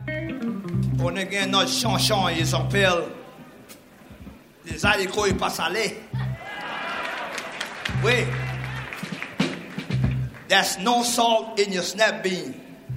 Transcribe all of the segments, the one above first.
On a gen notre chanson, il s'appelle Les haricots et pas salés. Oui. There's no salt in your snap bean.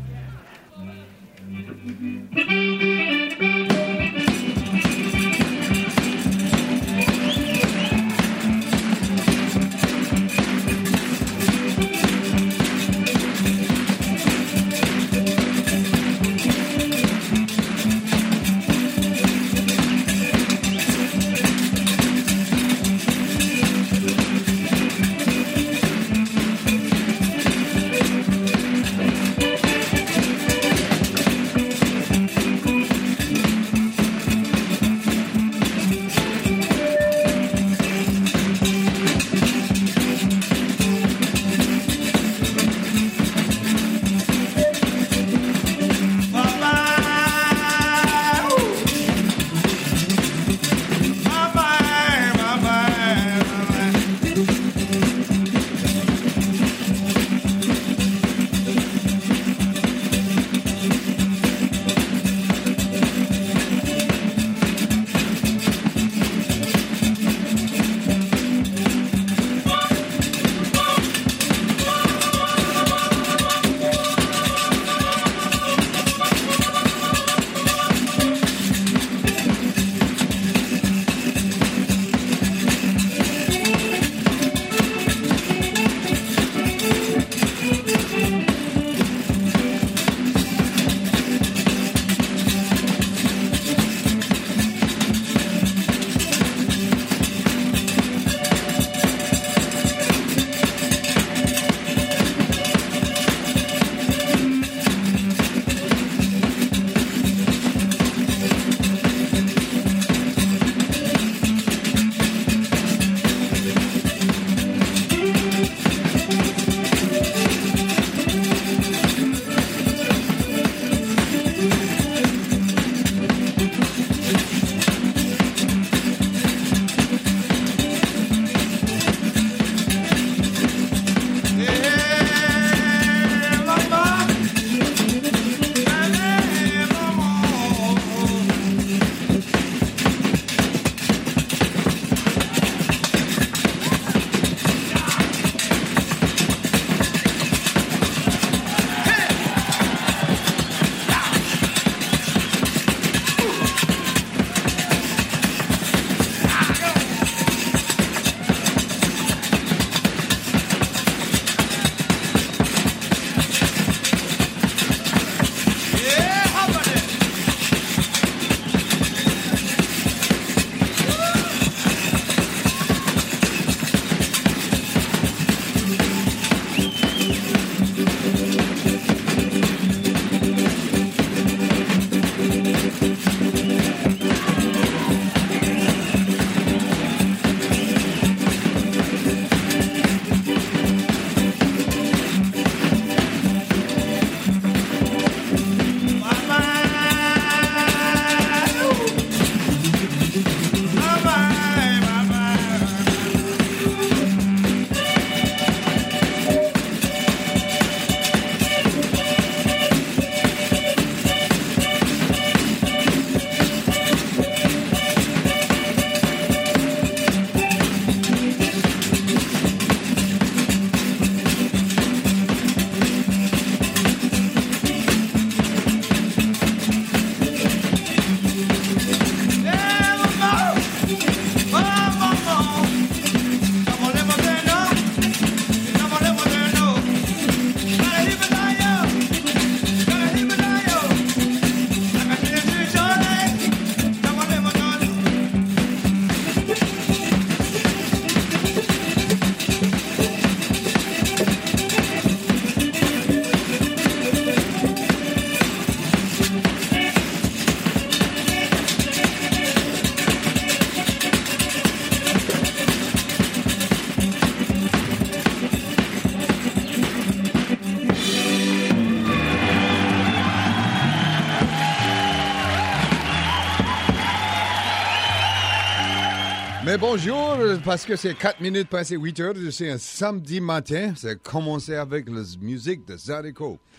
Mais bonjour, parce que c'est 4 minutes passées 8 heures, c'est un samedi matin. C'est commencé avec la musique de Zydeco.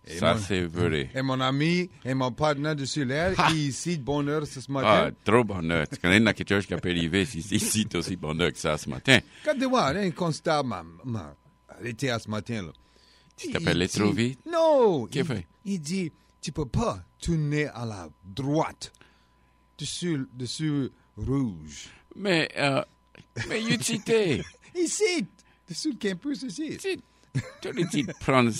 Ça, c'est vrai. Et mon ami et mon partenaire de solaire qui est ici de bonne heure ce matin. Ah, trop bonheur. Tu connais dans quelque chose qui peut arriver ici, c'est aussi bonheur que ça ce matin. Regardez-moi, un constat, arrêté à ce matin, là. Tu t'appelles trop vite? Non! Qu'est-ce qu'il fait? Il dit, tu peux pas tourner à la droite, dessus rouge. Mais you cité. Ici, dessus le campus, ici. Tu as dit de prendre...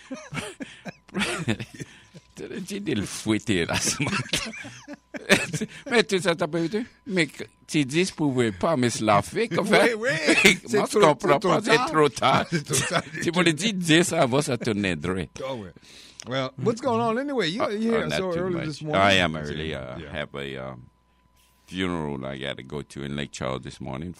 Tu as dit de le fouetter là ce matin. Mais tu sais, t'as pas vu? Mais tu dis que tu pouvais pas me se la faire comme ça. Oui. Moi, je comprends pas, c'est trop tard. C'est trop tard. Tu m'as dit de dire ça avant, ça tournait droit. Oh, ouais. Well, what's going on anyway? You're here Not so too early much. this morning. I am early. Yeah. Have a funeral I got to go to in Lake Charles this morning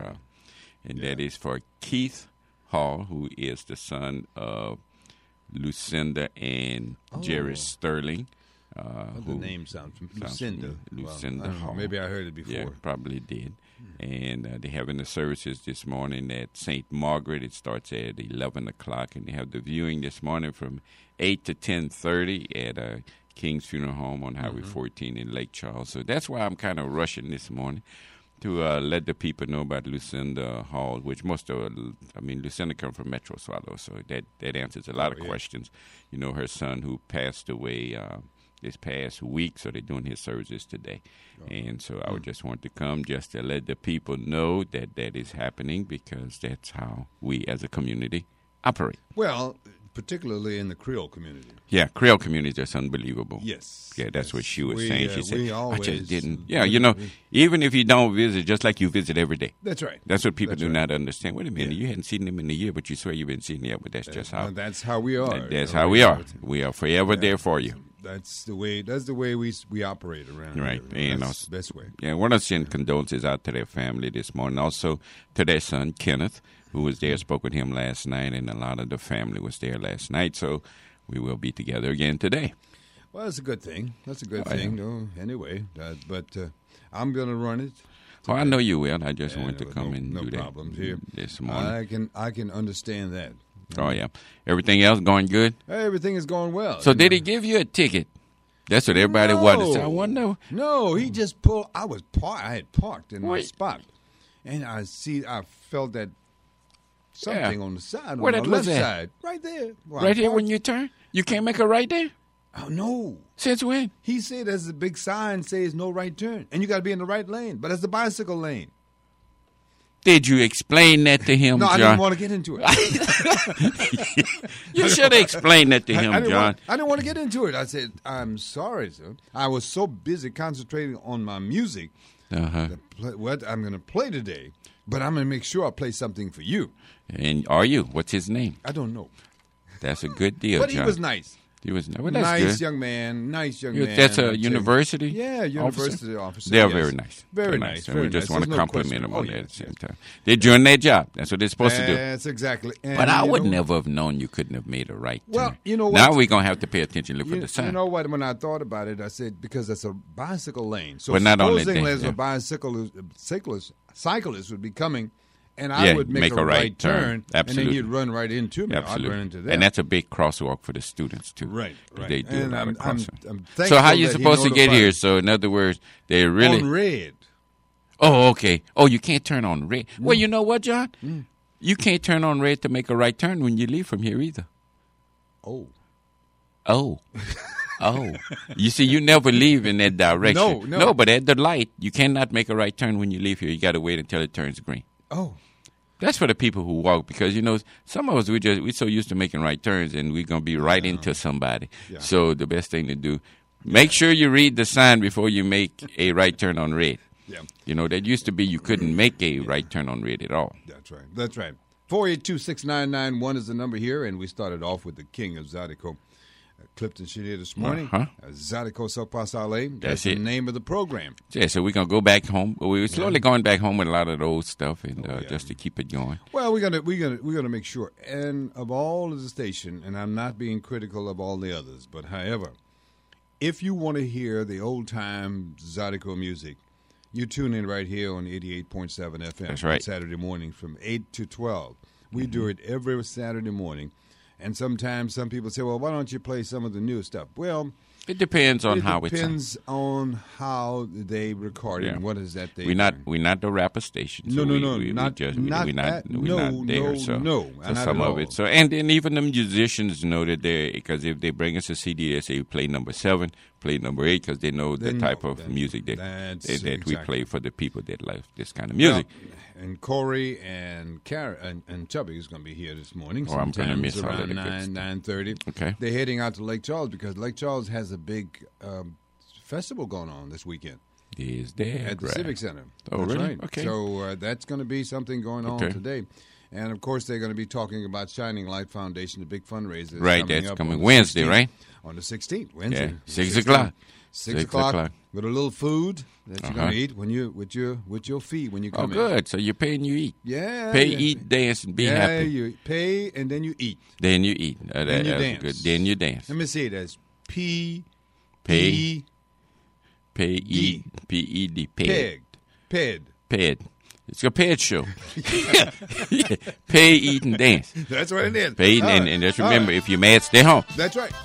that is for Keith Hall, who is the son of Lucinda and Jerry Sterling. The name sounds Lucinda. Lucinda Well, Hall. maybe I heard it before. Yeah, probably did. And they're having the services this morning at St. Margaret. It starts at 11 o'clock, and they have the viewing this morning from 8 to 10:30 at King's Funeral Home on Highway 14 in Lake Charles. So that's why I'm kind of rushing this morning to let the people know about Lucinda Hall, which Lucinda come from Metro Swallow, so that answers a lot of questions. You know, her son who passed away this past week, so they're doing his services today. And so I would just want to come just to let the people know that is happening, because that's how we as a community operate. Well, particularly in the Creole community. Yeah, Creole community is just unbelievable. Yes. Yeah, that's what she was saying. She said, I just didn't. Yeah, even if you don't visit, just like you visit every day. That's right. That's what people do not understand. Wait a minute, you hadn't seen them in a year, but you swear you've been seeing them. Yeah, but that's just how. That's how we are. That's how we are. We are forever there for you. That's the way we operate around right. here. And that's the best way. Yeah, I want to send condolences out to their family this morning. Also to their son, Kenneth, who was there, spoke with him last night, and a lot of the family was there last night. So we will be together again today. Well, that's a good thing. That's a good thing. No, anyway, but I'm going to run it. Oh, I know you will. I just want to come and no do that problems here this morning. I can understand that. Oh, yeah. Everything else going good? Everything is going well. So did he give you a ticket? That's what everybody wanted to say. I wonder. No, he just pulled. I had parked in my spot, and I felt that something on the side, Where on the left side. Right there. Right here when you turn? You can't make a right there? Oh, no. Since when? He said there's a big sign says no right turn, and you got to be in the right lane, but it's the bicycle lane. Did you explain that to him, No, John? I didn't want to get into it. You should have explained that to him, John. I didn't want to get into it. I said, I'm sorry, sir. I was so busy concentrating on my music, what I'm going to play today, but I'm going to make sure I play something for you. And are you? What's his name? I don't know. That's a good deal, But John. he was nice. He was well, that's nice good. young man. Nice young man. That's a university? Yeah, university officer. They're yes. very nice. Very nice. And we just want to There's no compliment them question. on that at the same time. They're doing their job. That's what they're supposed to do. That's exactly. And But I would never have known you couldn't have made a right turn. Well, you know what? Now we're going to have to pay attention and look for the sign. You know what? When I thought about it, I said, because it's a bicycle lane. So Well, not only supposing that, there's yeah. a cyclist would be coming, and I would make a right turn, Absolutely. and then you'd run right into me. Absolutely. I'd run into that. And that's a big crosswalk for the students, too. Right. They do And a lot of I'm crosswalk. So how you supposed to get here? So in other words, they really... On red. Oh, okay. Oh, you can't turn on red. Well, you know what, John? You can't turn on red to make a right turn when you leave from here either. Oh. Oh. Oh. You see, you never leave in that direction. No. But at the light, you cannot make a right turn when you leave here. You got to wait until it turns green. Oh. That's for the people who walk, because, you know, some of us, we're so used to making right turns, and we're going to be right into somebody. Yeah. So the best thing to do, make sure you read the sign before you make a right turn on red. Yeah. You know, that used to be you couldn't make a right turn on red at all. That's right. 482-6991 is the number here, and we started off with the king of Zydeco, Clifton Chenier this morning. Zydeco Sopasale. That's the name of the program. Yeah, so we're going to go back home. We're slowly going back home with a lot of the old stuff, and just to keep it going. Well, we're gonna make sure, and of all of the station, and I'm not being critical of all the others, but however, if you want to hear the old time Zydeco music, you tune in right here on 88.7 FM. That's right. Saturday morning from 8 to 12. We do it every Saturday morning. And sometimes some people say, well, why don't you play some of the new stuff? Well, it depends on how it depends on how they record it and what is that they we're not the rapper station. So we're not there. So not some of it. So and even the musicians know that because if they bring us a CD, they say play number 7, play number 8, because they know the type of music that we play for the people that like this kind of music. Well, and Corey and Chubby is going to be here this morning. I'm going to miss around 9:30. Okay, they're heading out to Lake Charles because Lake Charles has a big festival going on this weekend. Is that at the Civic Center? Oh, that's really? Right. Okay. So that's going to be something going on today. And, of course, they're going to be talking about Shining Light Foundation, the big fundraiser. Right, that's coming Wednesday, right? On the 16th, Wednesday. Yeah, 6 o'clock. 6 o'clock with a little food that you're going to eat with your feet when you come in. Oh, good. So you pay and you eat. Yeah. Pay, eat, dance, and be happy. Yeah, you pay and then you eat. Then you eat. Then you dance. Good. Then you dance. Let me say it as P-E-D. Ped. It's a ped show. Pay, eat, and dance. That's what it is. Pay, eat, and just remember, if you're mad, stay home. That's right.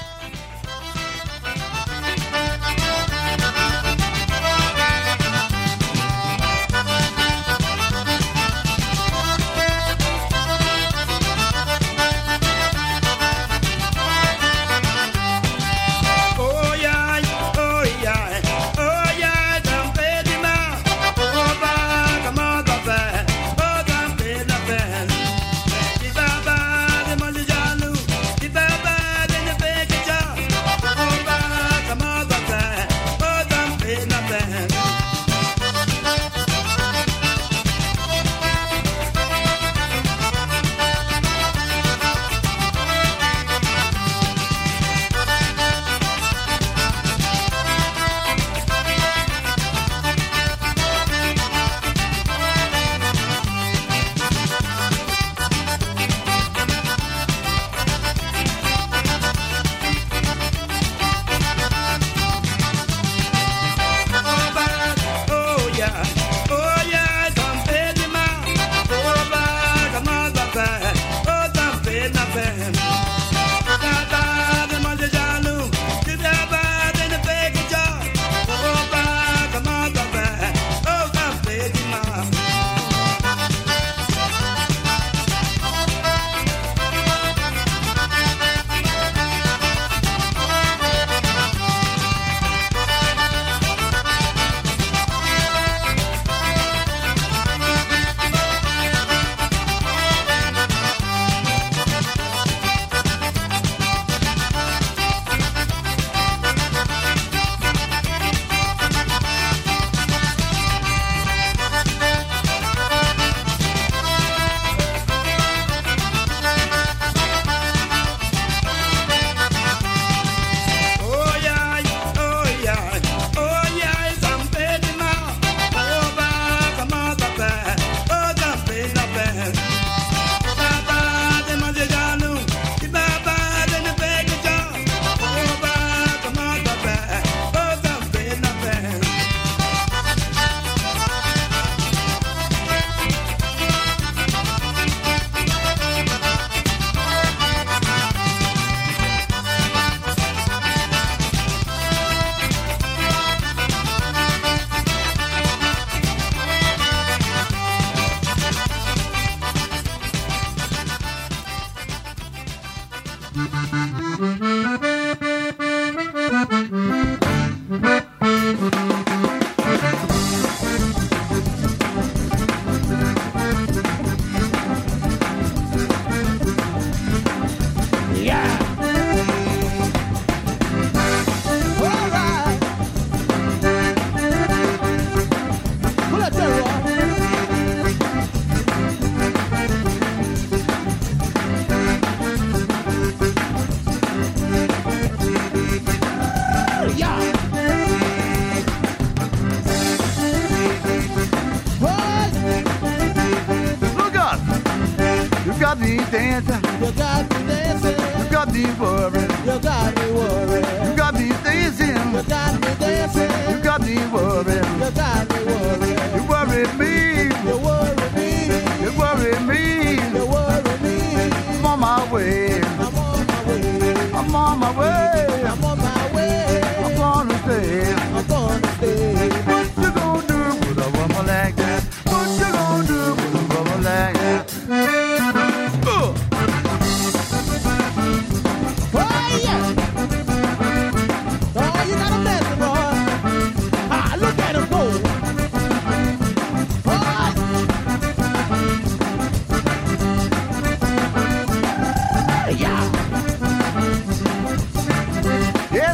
got me dancing. You got me dancing. You got me worried. You got me worried. You got me dancing. You got me dancing. You got me worried. You got me worried. You worry me. You worry me. You worry me. You worry me. I'm on my way.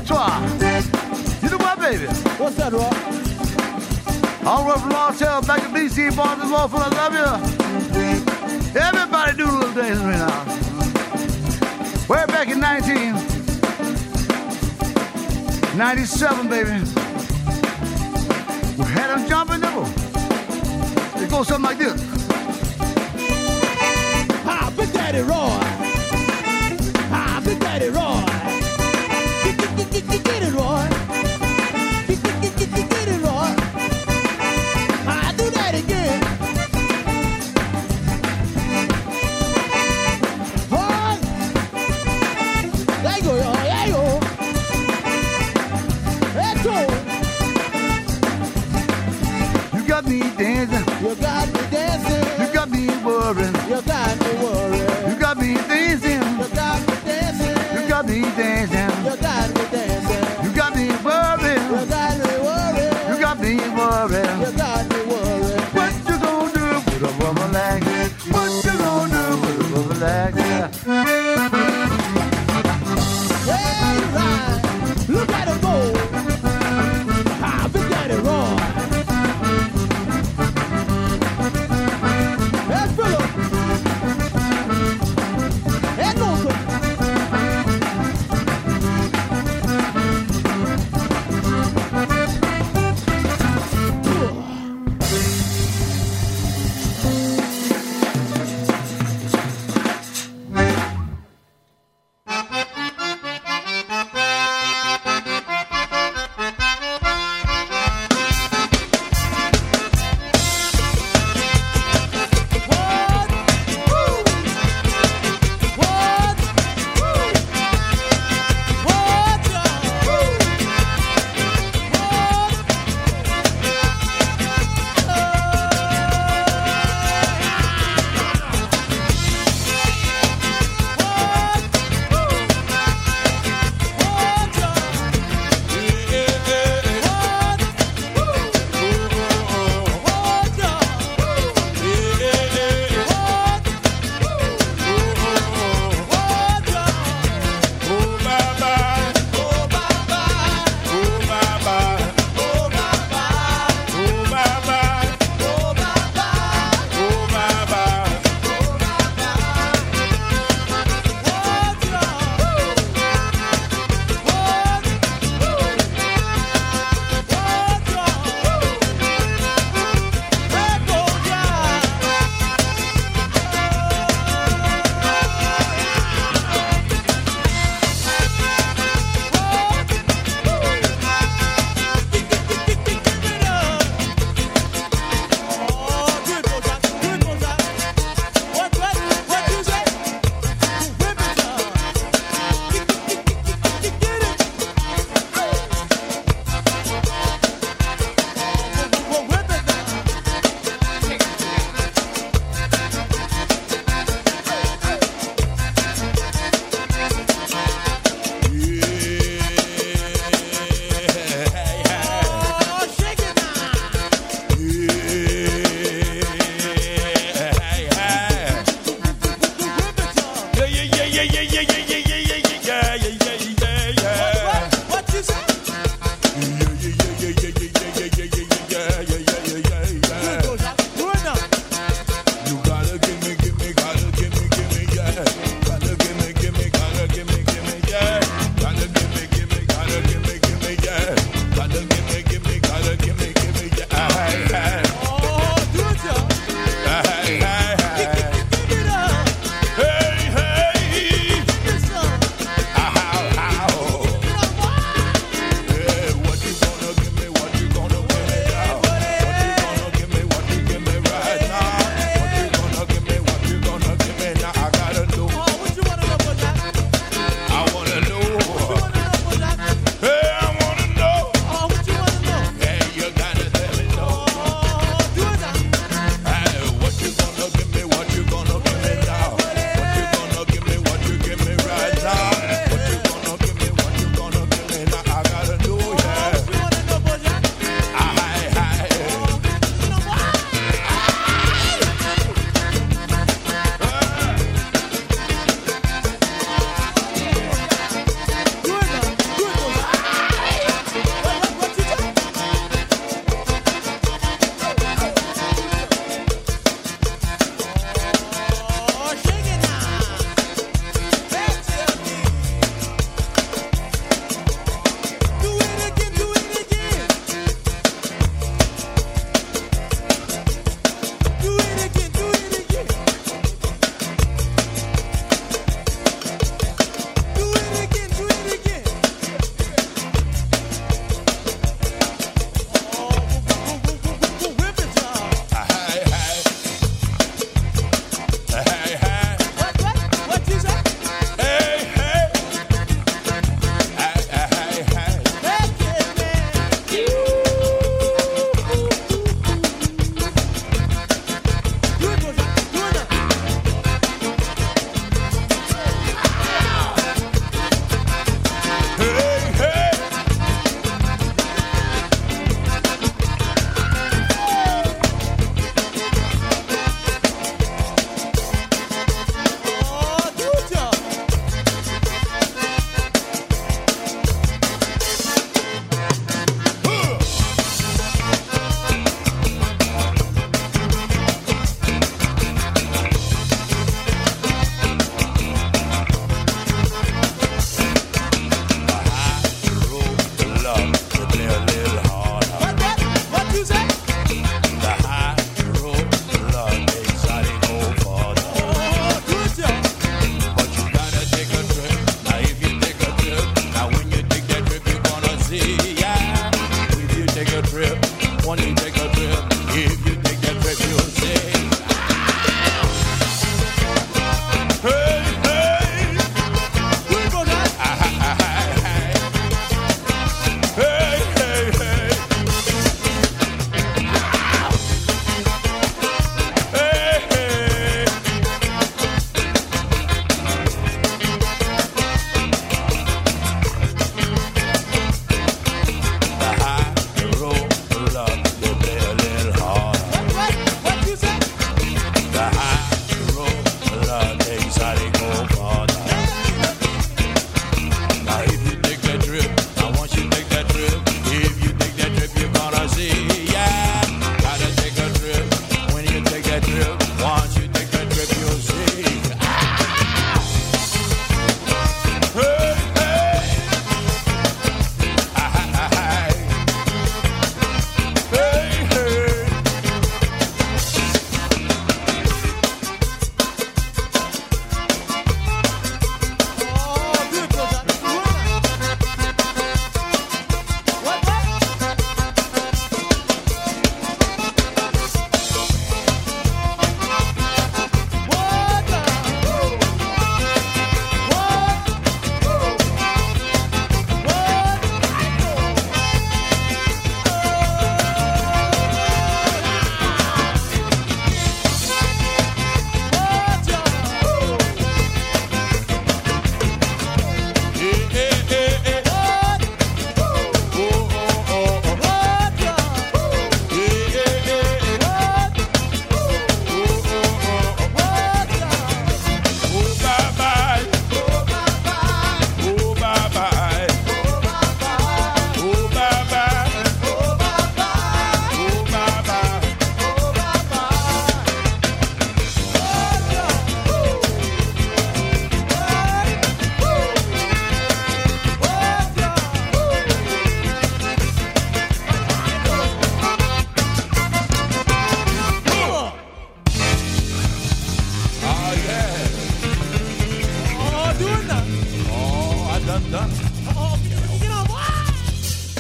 That's why. You know what, baby? What's that, Roy? All the way from Los Angeles back to BC, Baltimore, full of love you. Everybody do a little dance right now. Way back in 1997, baby. We had them jumping nibble. It goes something like this. Ah, Big Daddy Roy. Ah, Big Daddy Roy. Get it, Roy. Get it, Roy. Ah, do that again. Roy. There you go, y'all. There you go. Let's go. You got me dancing. You got me dancing. You got me worrying. You got me worried. You got me dancing. You got me dancing. You got me dancing. You got me dancing. You got me worrying. You got me worried. You got me worrying. You got me worried. What you gonna do with a woman like that? What you gonna do with a woman like that? Hey, right. Look at him go. Ah, Big Daddy Roy. Hey, Philip. Hey, Norton.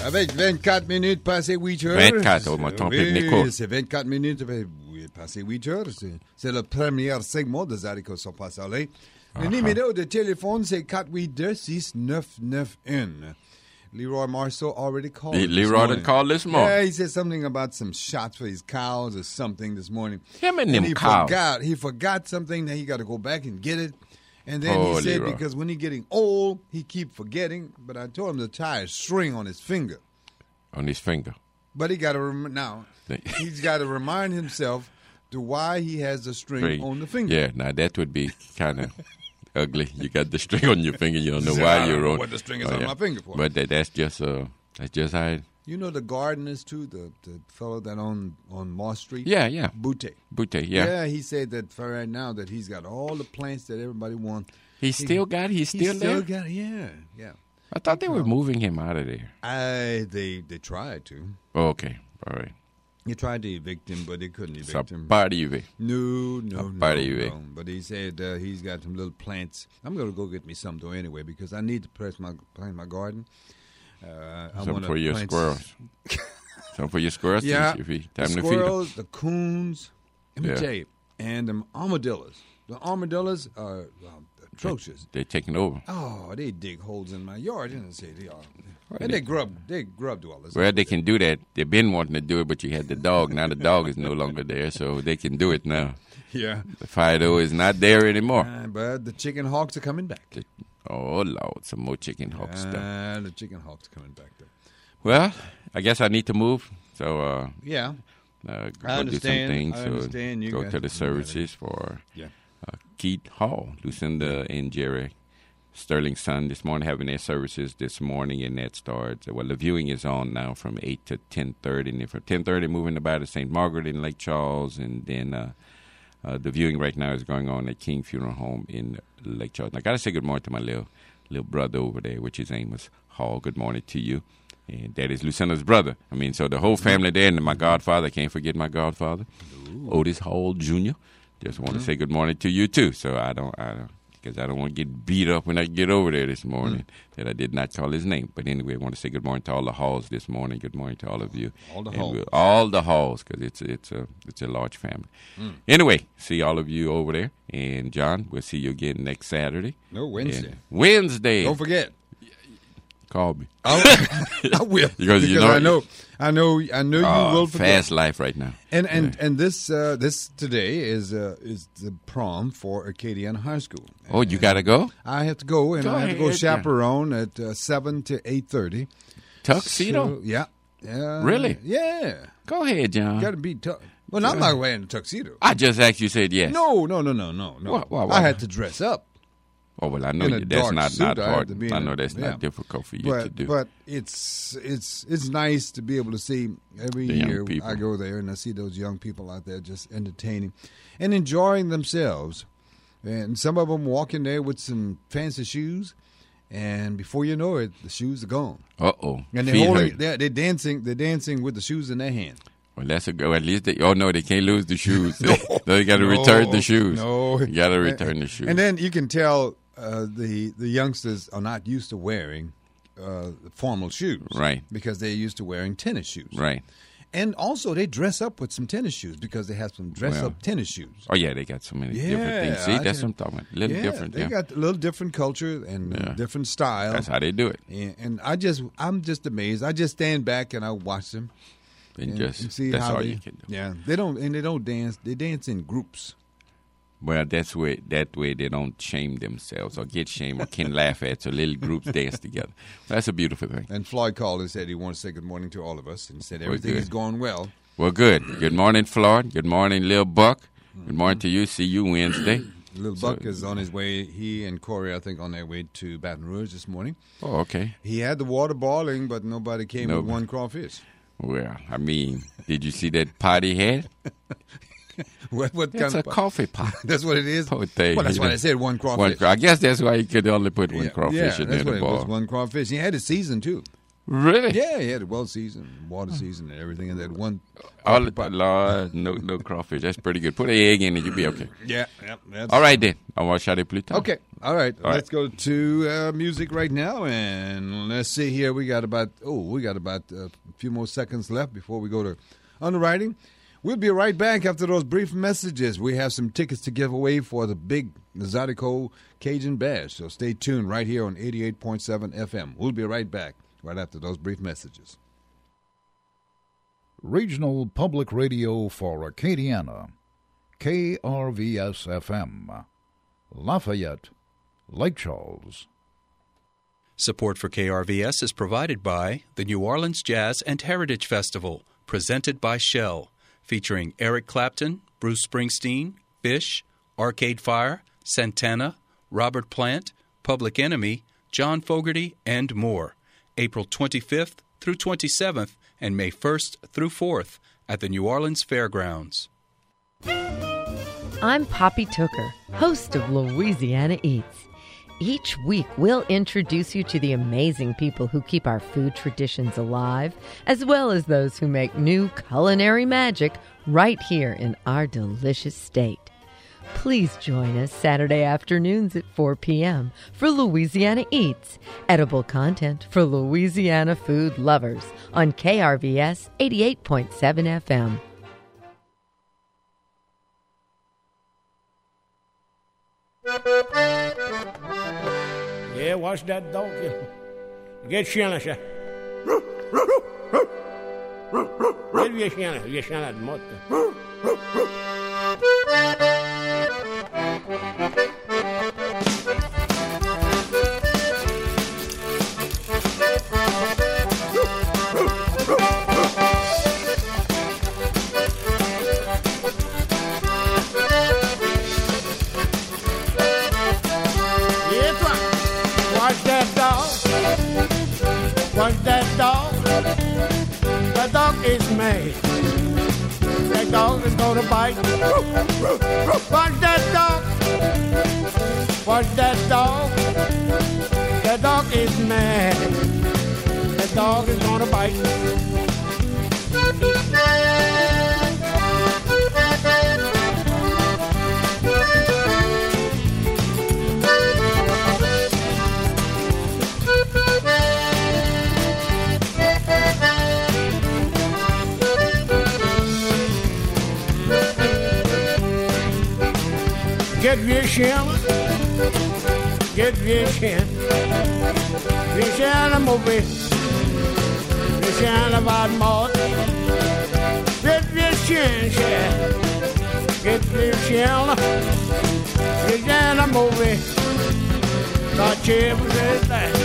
Avec 24 minutes passées 8 heures. 24, on m'a trompé de Nico. C'est 24 minutes passées 8 heures. C'est le premier segment de Zydeco sur Passalé. Le numéro de téléphone, c'est 482-6991. Leroy Marceau already called. Leroy done called this morning. Yeah, he said something about some shots for his cows or something this morning. Him and them cows. He forgot something that he got to go back and get it. And then he said Leroy. because when he's getting old, he keep forgetting. But I told him to tie a string on his finger. On his finger. But he got to now. He's got to remind himself to why he has the string on the finger. Yeah, now that would be kind of ugly. You got the string on your finger. You don't know why you're on. What the string is on my finger for? But that's just how. You know the gardeners too, the fellow that on Moss Street. Yeah. Butte, yeah. Yeah, he said that for right now that he's got all the plants that everybody wants. He's still there. Yeah. I thought they were moving him out of there. They tried to. Oh, okay, all right. They tried to evict him, but they couldn't evict him. Party. No. But he said he's got some little plants. I'm going to go get me some though anyway because I need to plant my garden. Some for your squirrels. Some for your squirrels. Yeah, time the squirrels, the coons. Let me tell you, and the armadillos. The armadillos are atrocious. They're taking over. Oh, they dig holes in my yard. And say they are. And they grub all this. Well, they can do that. They've been wanting to do it, but you had the dog. Now the dog is no longer there, so they can do it now. Yeah. The Fido is not there anymore. But the chicken hawks are coming back. Oh, Lord, some more chicken hawk stuff. The chicken hawks coming back there. Well, I guess I need to move. So, yeah. Go I do some things. I understand. Go to the services for Keith Hall, Lucinda and Jerry Sterling's son this morning having their services this morning, and that starts. Well, the viewing is on now from 8 to 10:30, and then from 10:30 moving about to St. Margaret in Lake Charles, and then the viewing right now is going on at King Funeral Home in Lake Charles. And I got to say good morning to my little brother over there, which is Amos Hall. Good morning to you. And that is Lucinda's brother. I mean, so the whole family there, and my godfather, can't forget my godfather, Otis Hall Jr. Just want to say good morning to you, too. So I don't, because I don't want to get beat up when I get over there this morning that I did not call his name. But anyway, I want to say good morning to all the Halls this morning. Good morning to all of you. All the Halls. All the Halls, because it's a large family. Anyway, see all of you over there. And, John, we'll see you again next Saturday. No, Wednesday. And Wednesday. Don't forget. Call me. I will. because I know you will forget. Fast life right now. And this today is the prom for Acadiana High School. Oh, you got to go? I have to go, and I have to go chaperone at 7 to 8:30. Tuxedo? So, yeah. Really? Yeah. Go ahead, John. Got to be tough. Well, I'm not wearing a tuxedo. I just asked you, said yes. No. Why? I had to dress up. Oh, well, I know that's not hard. I know that's not difficult for you to do. But it's nice to be able to see every year I go there and I see those young people out there just entertaining and enjoying themselves. And some of them walk in there with some fancy shoes, and before you know it, the shoes are gone. Uh-oh. And they're dancing with the shoes in their hand. Well, that's a go. At least they can't lose the shoes. They got to return the shoes. No. You got to return the shoes. And then you can tell the youngsters are not used to wearing formal shoes. Right. Because they're used to wearing tennis shoes. Right. And also they dress up with some tennis shoes because they have some dress-up tennis shoes. Oh, yeah, they got so many different things. See, that's what I'm talking about. A little different. They got a little different culture and different style. That's how they do it. And I'm just amazed. I just stand back and I watch them. And see that's how all you can do. Yeah, they don't dance. They dance in groups. Well, that way they don't shame themselves or get shamed or can laugh at. So little groups dance together. That's a beautiful thing. And Floyd called and said he wanted to say good morning to all of us and said everything is going well. Well, good. Good morning, Floyd. Good morning, Lil Buck. Good morning to you. See you Wednesday. Lil Buck is on his way. He and Corey, I think, on their way to Baton Rouge this morning. Oh, okay. He had the water boiling, but nobody came with one crawfish. Well, I mean, did you see that pot he had? What it's kind a of coffee pot. That's what it is? Well, that's why I said one crawfish. I guess that's why he could only put one crawfish in there to boil. One crawfish. He had it seasoned, too. Really? Yeah, he had a well season, water season, and everything in that one. All Lord, no crawfish. That's pretty good. Put an egg in it, you'll be okay. Yeah. That's All right, then. On va chercher plus tard. Okay. All right. All Let's go to music right now, and let's see here. We got about a few more seconds left before we go to underwriting. We'll be right back after those brief messages. We have some tickets to give away for the big Zydeco Cajun Bash, so stay tuned right here on 88.7 FM. We'll be right back right after those brief messages. Regional Public Radio for Acadiana, KRVS-FM, Lafayette, Lake Charles. Support for KRVS is provided by the New Orleans Jazz and Heritage Festival, presented by Shell, featuring Eric Clapton, Bruce Springsteen, Fish, Arcade Fire, Santana, Robert Plant, Public Enemy, John Fogerty, and more. April 25th through 27th and May 1st through 4th at the New Orleans Fairgrounds. I'm Poppy Tooker, host of Louisiana Eats. Each week, we'll introduce you to the amazing people who keep our food traditions alive, as well as those who make new culinary magic right here in our delicious state. Please join us Saturday afternoons at 4 p.m. for Louisiana Eats, edible content for Louisiana food lovers on KRVS 88.7 FM. Yeah, watch that dog. Get Shanna. Get Shanna. Watch that dog. That dog is mad. That dog is gonna bite. Watch that dog. Watch that dog. That dog is mad. That dog is gonna bite. Get Vision, get Vision, Vision movie, Vision about more. Get Vision, get Vision, Vision movie. Got chips in that.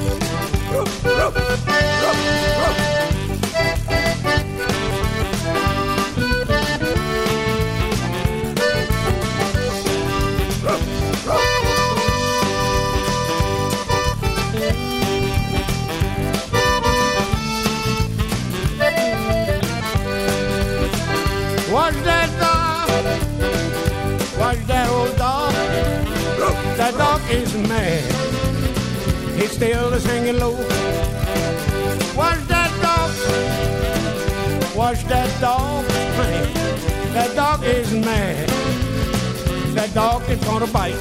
Watch that dog. Watch that old dog. That dog is mad. He still is hanging low. Watch that dog. Watch that dog. That dog is mad. That dog is gonna bite.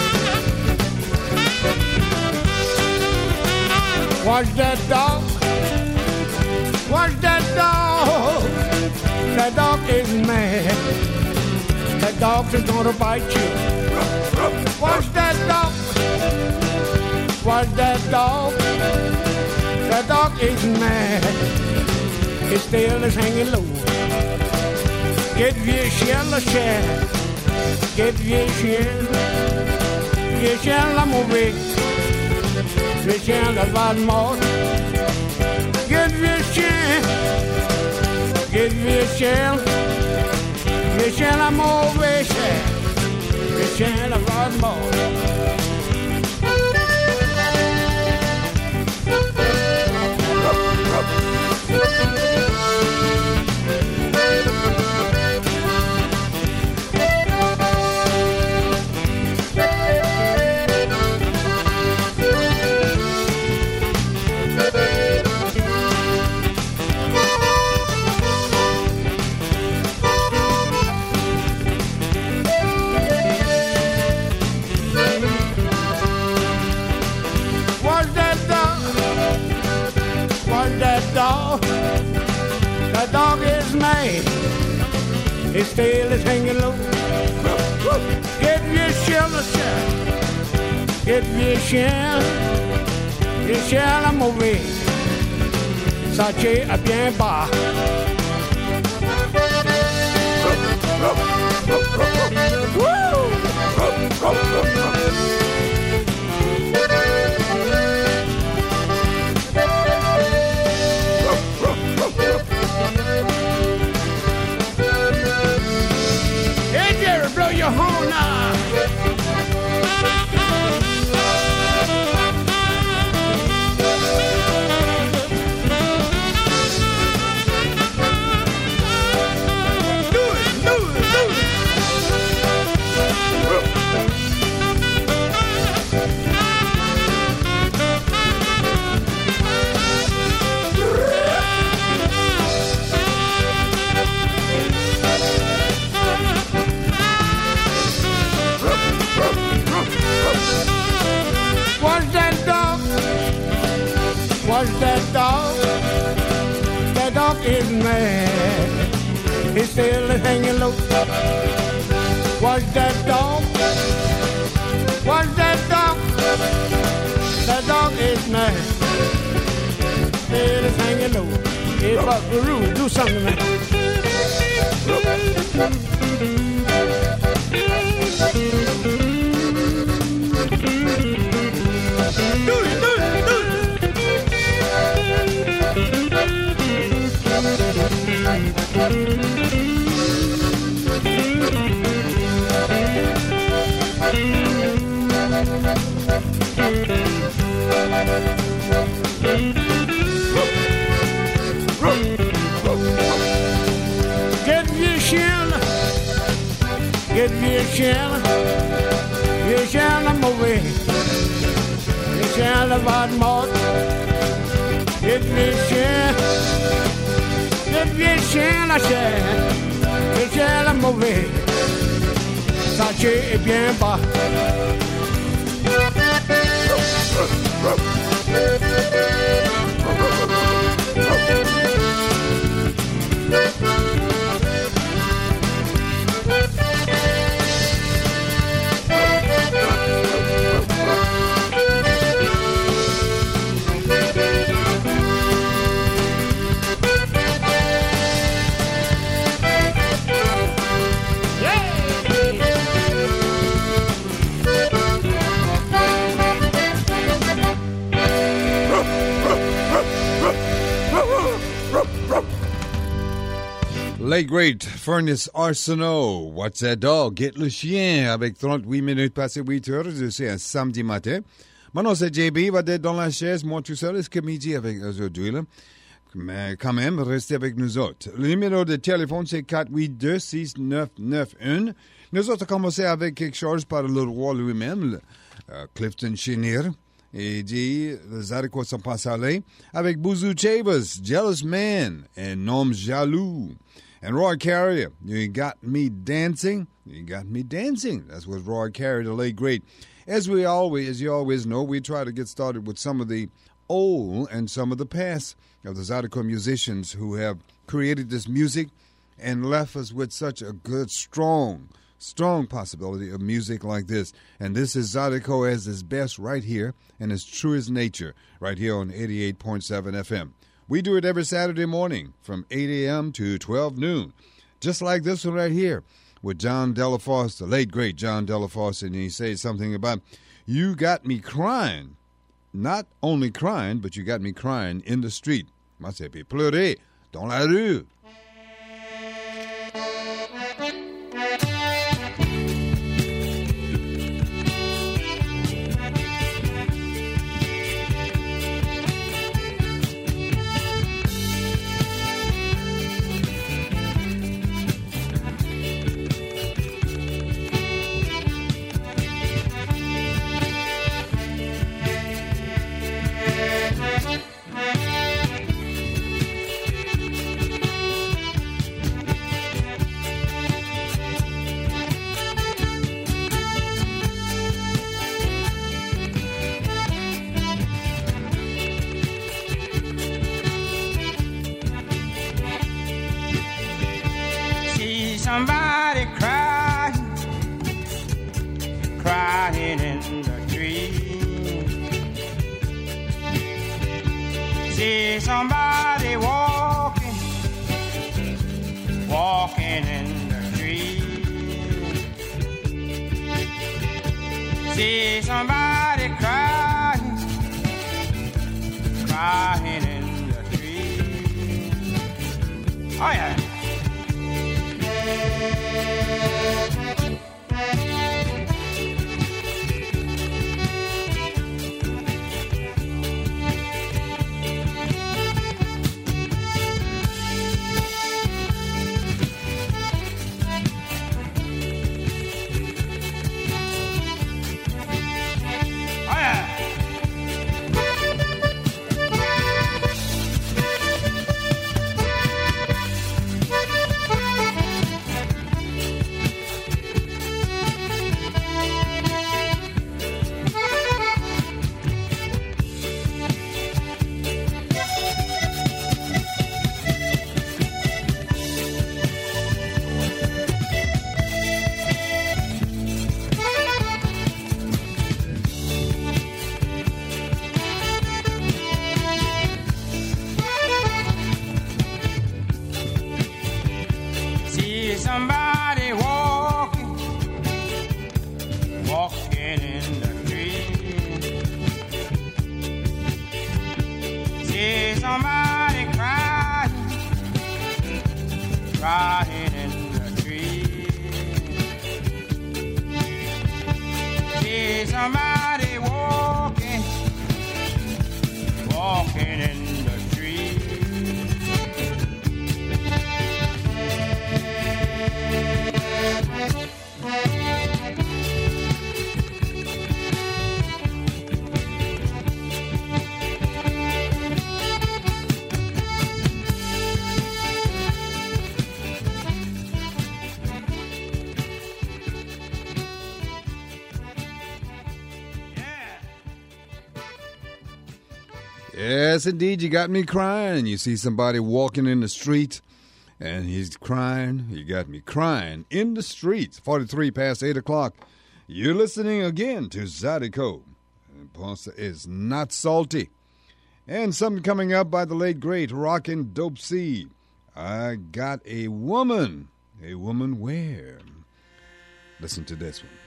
Watch that dog. dogs are gonna bite you. Watch that dog. Watch that dog. That dog is mad. His tail is hanging low. Get wir shell a share. Get wir shell. Wir shell la mauvais. Wir shell la bad mort. Get wir shell. Get wir shell. Wir shell la mauvais shell. Wir shell la bad mort. That dog is mad. His tail is hanging low. Get your shell a shell. Get your shell. Your shell à mauvais. Sachez à bien bas. Blow your horn now. Do it, do it, do it. Watch that dog. Watch that dog. That dog is mad. His tail is hanging low. Watch that dog. Watch that dog. That dog is mad. His tail is hanging low. Hey, Buckaroo, do something, man. Do it, do it, do it. Get your shell. Get your shell. Your shell, I'm away. Shell about mort. Get me shell. Get me shell, I shall. Get shell, I'm away. Sachez bien bas. Late great Furnace Arsenault, What's That Dog? Get le chien avec 38 minutes passées 8 heures. C'est un samedi matin. Mon nom c'est JB, va être dans la chaise, moi tout seul, est-ce que midi avec aujourd'hui là? Mais quand même, restez avec nous autres. Le numéro de téléphone c'est 482-6991. Nous autres commencé avec quelque chose par le roi lui-même, Clifton Chenier. Et dit, les haricots sont pas salés, avec Bouzou Chabas, Jealous Man, et Nom Jaloux. And Roy Carrier, you got me dancing. You got me dancing. That's what Roy Carrier, the late great. As you always know, we try to get started with some of the old and some of the past of the Zydeco musicians who have created this music and left us with such a good, strong strong possibility of music like this. And this is Zydeco as his best right here and his truest nature right here on 88.7 FM. We do it every Saturday morning from 8 a.m. to 12 noon, just like this one right here with John Delafosse, the late, great John Delafosse, and he says something about, you got me crying. Not only crying, but you got me crying in the street. Moi, c'est puis pleurer dans la rue. Somebody crying, crying in the street. See somebody walking, walking in the street. See somebody crying, crying in the street. Oh yeah. Somebody walking, walking in the street. See somebody crying, crying in the street. See somebody walking, walking in the street. Yes, indeed, you got me crying. You see somebody walking in the street, and he's crying. You got me crying in the streets. 43 past 8 o'clock. You're listening again to Zydeco. Ponce is not salty. And something coming up by the late, great Rockin' Dope C. I got a woman. A woman where? Listen to this one.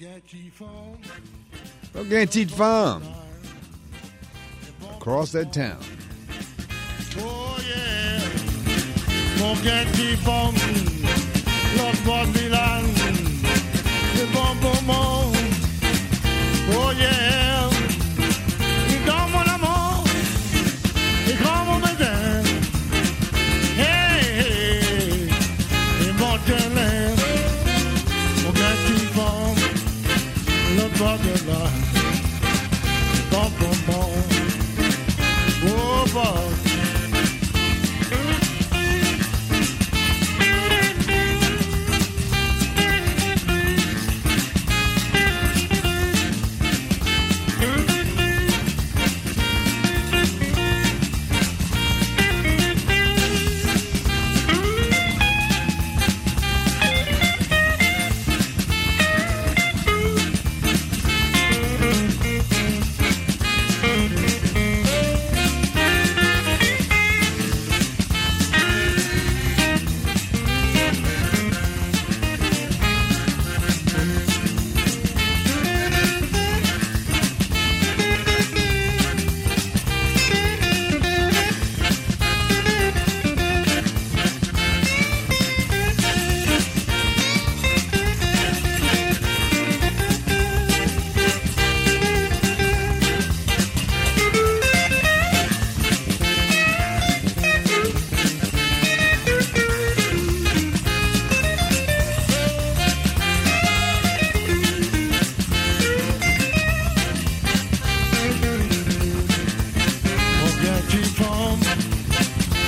Petite Femme. Across that town. Oh yeah, mon petit bon, l'autre bord de Milan, le bon moment. Oh yeah, il dans mon amour, il grand mon bébé. Hey, hey, et mon télé, mon petit bon, l'autre bord de Milan, le bon moment. Oh, boy.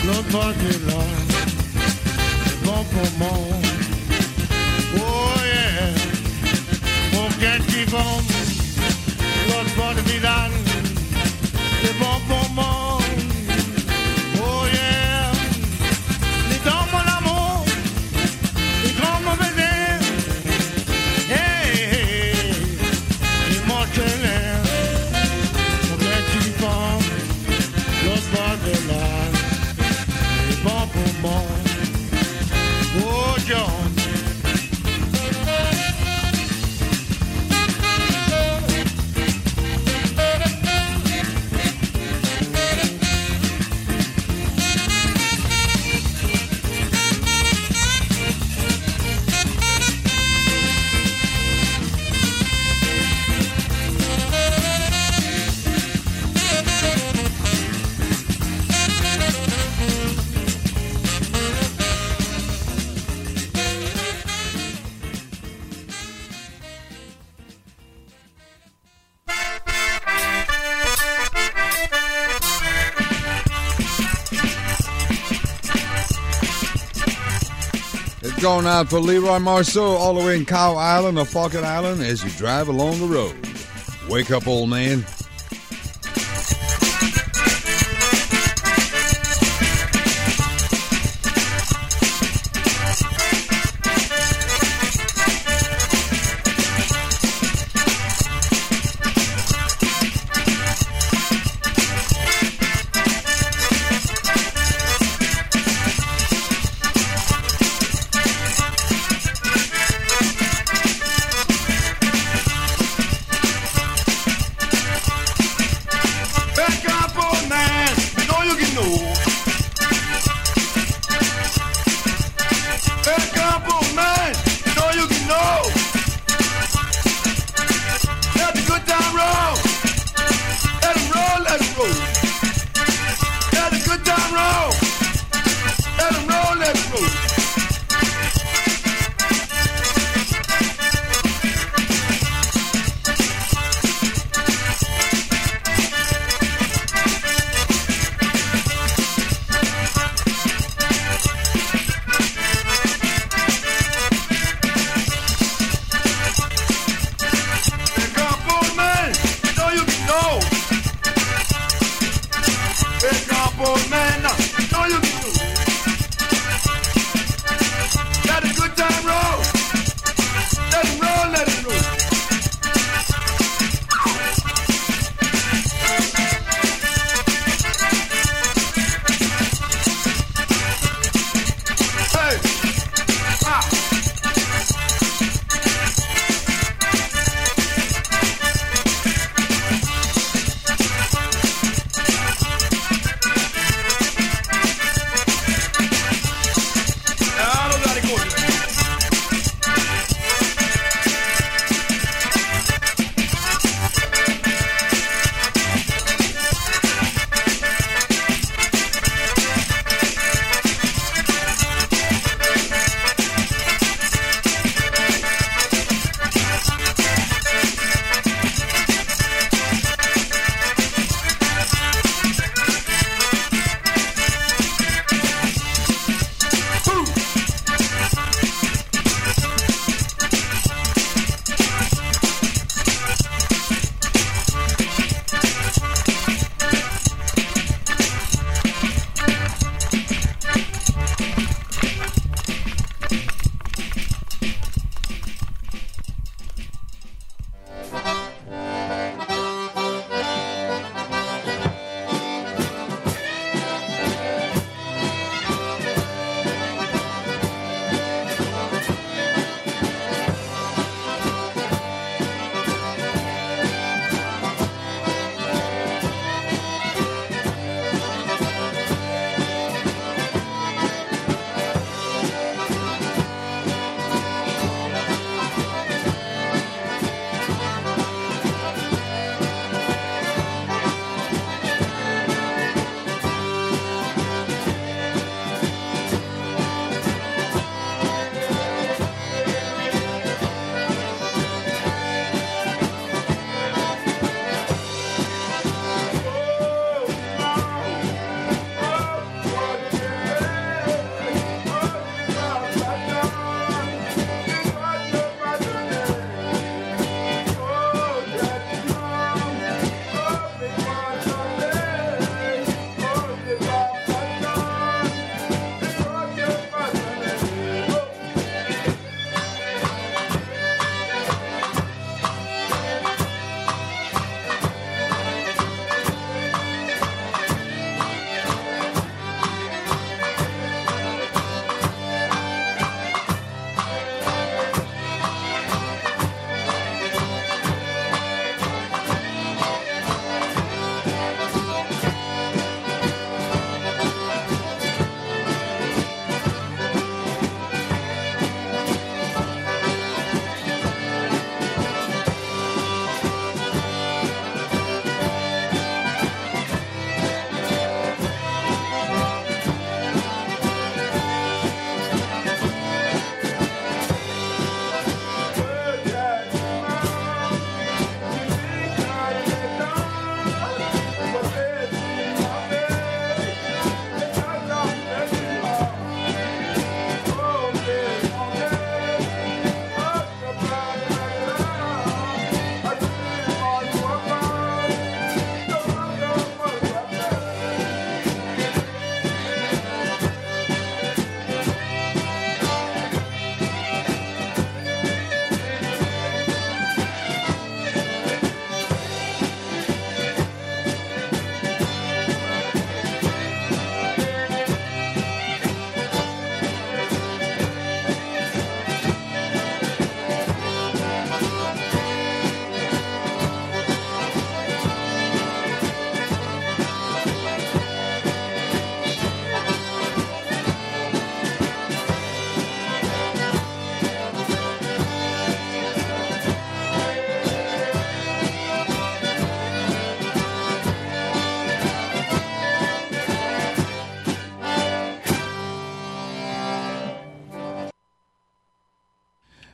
l'autre bord de l'or, c'est bon pour mon. Oh yeah, mon cœur qui bombe, l'autre bord de Milan, c'est bon pour mon. Oh yeah, les dans mon amour, les grands mauvais airs, hey, hey, les mortels, mon cœur qui bombe, l'autre bord de l'or, c'est bon pour mon. Oh John. Going out for Leroy Marceau all the way in Cow Island or Falcon Island as you drive along the road. Wake up, old man.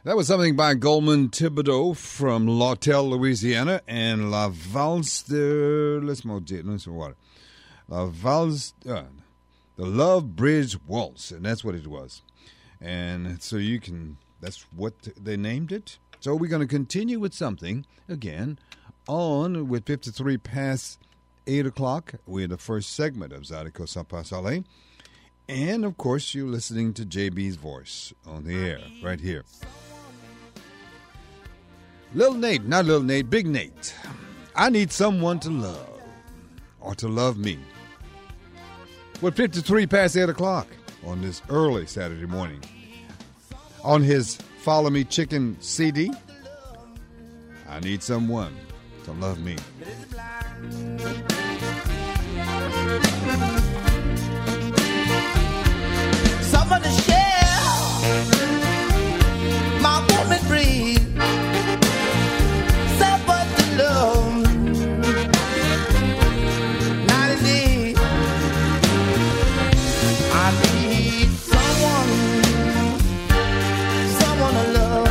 That was something by Goldman Thibodeau from Lawtell, Louisiana, and La Valse de... Let's more water. La Valse... the Love Bridge Waltz, and that's what it was. And so you can... That's what they named it. So we're going to continue with something, again, on with 53 past 8 o'clock. We're the first segment of Zydeco Sa Pa Sale. And, of course, you're listening to JB's voice on the air, right here. Little Nate, not Little Nate, Big Nate. I need someone to love, or to love me. With 53 past 8 o'clock on this early Saturday morning. On his Follow Me Chicken CD, I need someone to love me. Someone to share my woman breathe. Someone to love. Not indeed. I need someone to love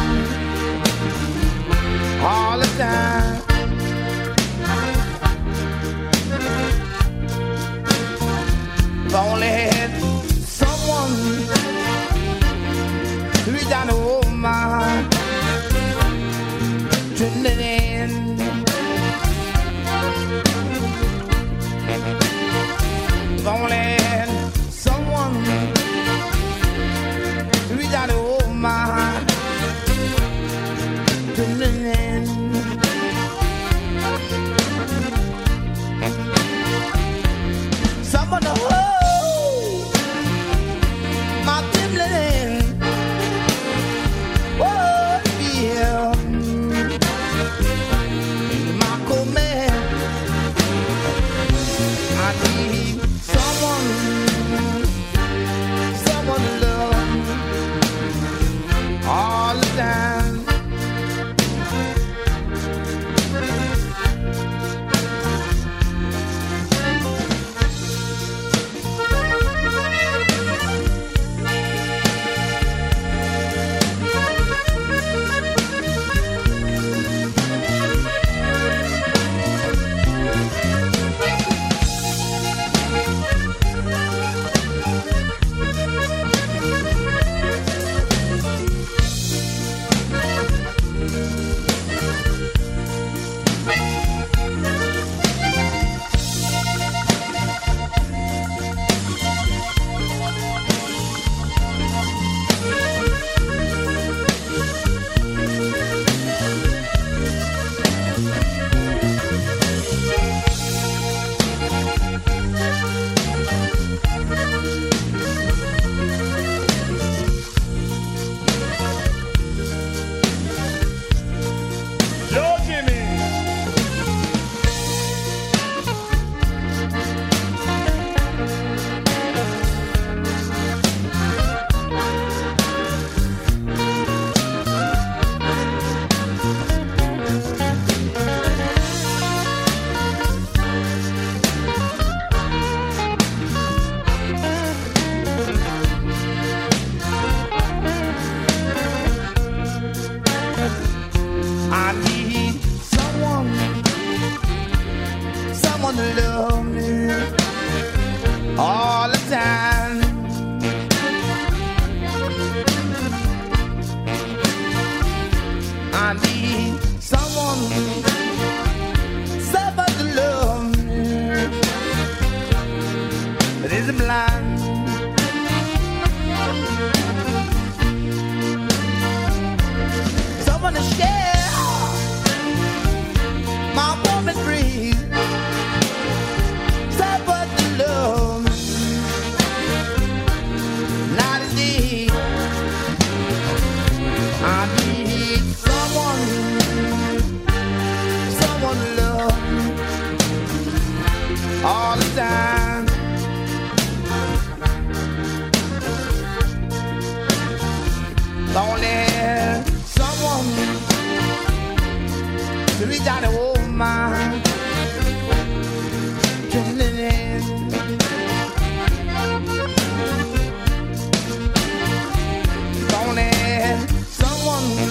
all the time. If I only had someone to reach down to hold my heart, turn it in. If I only had someone to reach down to hold my heart, turn it in. Someone to hold my trembling, oh yeah, my cold man. I need someone to love all the time. Someone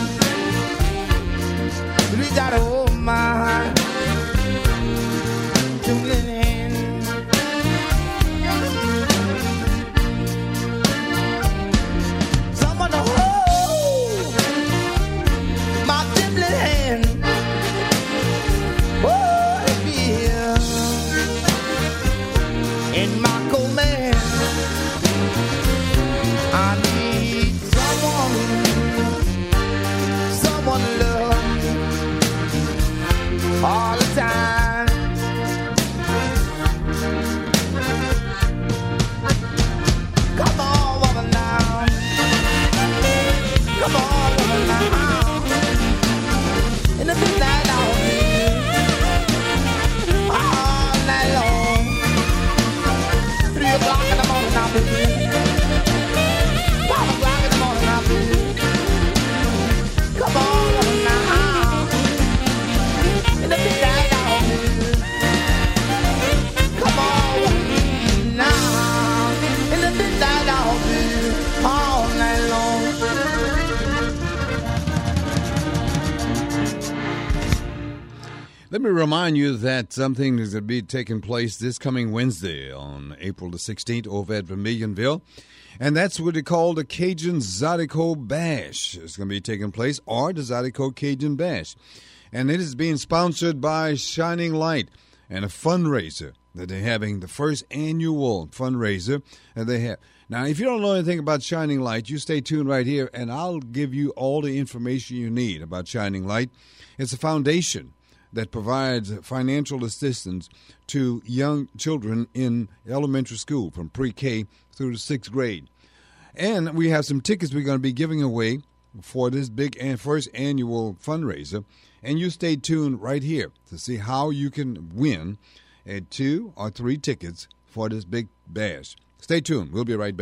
Let me remind you that something is going to be taking place this coming Wednesday on April the 16th over at Vermilionville. And that's what they call the Cajun Zydeco Bash. It's going to be taking place, or the Zydeco Cajun Bash. And it is being sponsored by Shining Light and a fundraiser that they're having, the first annual fundraiser that they have. Now, if you don't know anything about Shining Light, you stay tuned right here, and I'll give you all the information you need about Shining Light. It's a foundation that provides financial assistance to young children in elementary school from pre-K through the 6th grade. And we have some tickets we're going to be giving away for this big and first annual fundraiser. And you stay tuned right here to see how you can win 2 or 3 tickets for this big bash. Stay tuned. We'll be right back.